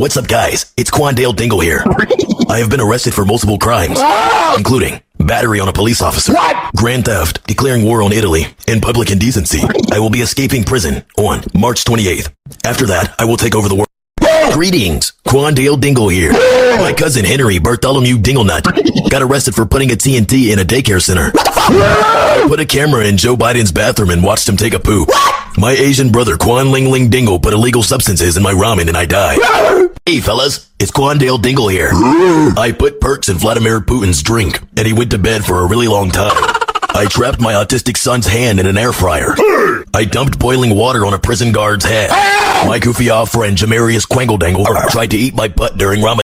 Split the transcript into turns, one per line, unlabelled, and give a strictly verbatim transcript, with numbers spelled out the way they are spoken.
What's up, guys? It's Quandale Dingle here. I have been arrested for multiple crimes, including battery on a police officer,
What?
grand theft, declaring war on Italy, and public indecency. I will be escaping prison on March twenty-eighth. After that, I will take over the world. Greetings, Quandale Dingle here. My cousin Henry Bartholomew Dinglenut got arrested for putting a T N T in a daycare center. Put a camera in Joe Biden's bathroom and watched him take a poop. My Asian brother Quan Ling Ling Dingle put illegal substances in my ramen and I died. Hey fellas, it's Quandale Dingle here. I put perks in Vladimir Putin's drink and he went to bed for a really long time. I trapped my autistic son's hand in an air fryer. I dumped boiling water on a prison guard's head. My goofy off friend Jamarius Quangledangle tried to eat my butt during Ramadan.